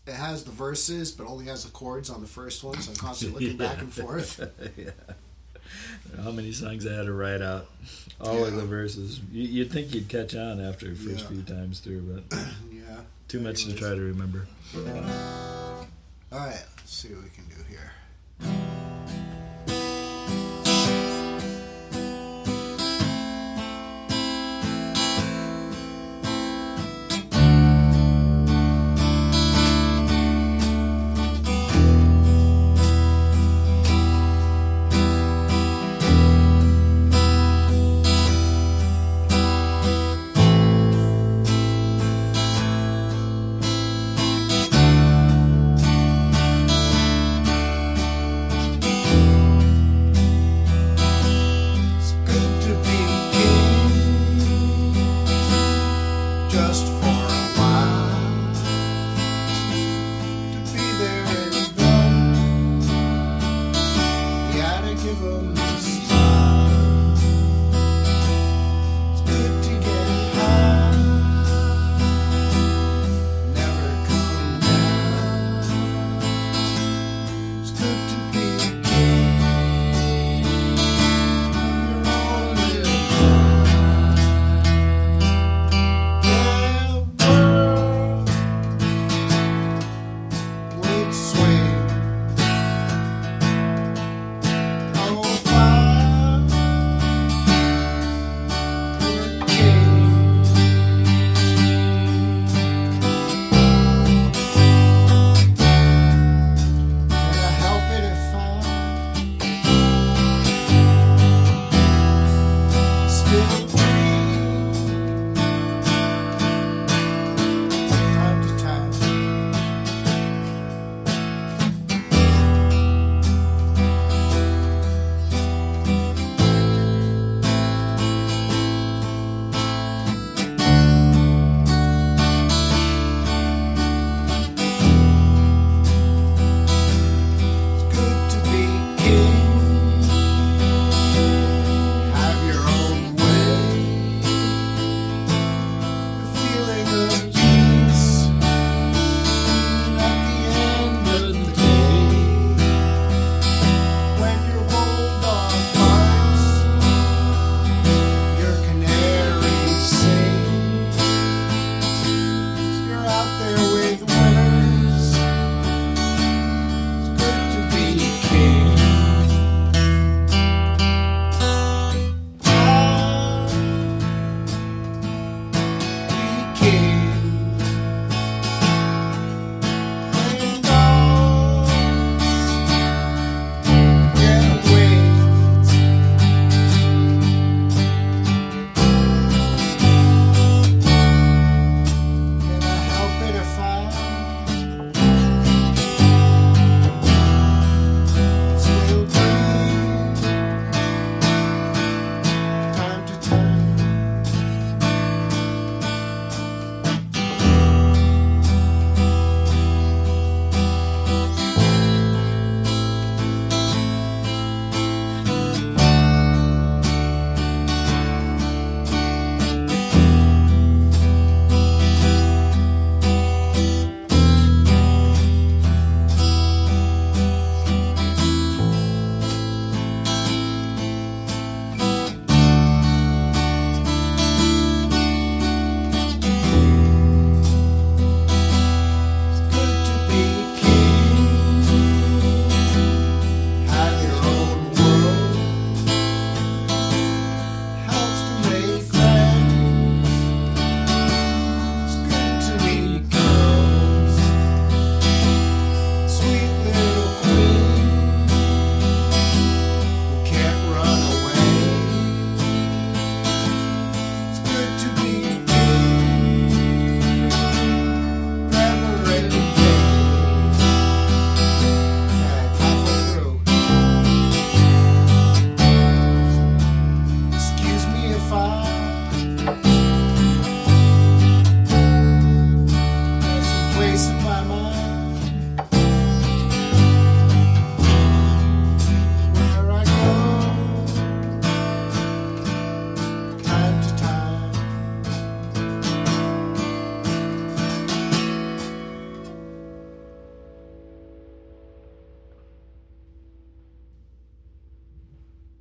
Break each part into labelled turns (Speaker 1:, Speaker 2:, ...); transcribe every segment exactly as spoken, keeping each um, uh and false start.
Speaker 1: it has the verses, but only has the chords on the first one, so I'm constantly looking yeah. back and forth.
Speaker 2: yeah. How many songs I had to write out? All yeah. of the verses. You, you'd think you'd catch on after the first yeah. few times through, but
Speaker 1: yeah.
Speaker 2: too much
Speaker 1: Anyways.
Speaker 2: to try to remember.
Speaker 1: All right, let's see what we can do here.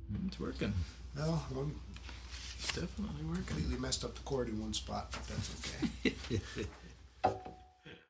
Speaker 2: It's working.
Speaker 1: Well, I'm
Speaker 2: It's definitely working.
Speaker 1: completely messed up the chord in one spot, but that's okay.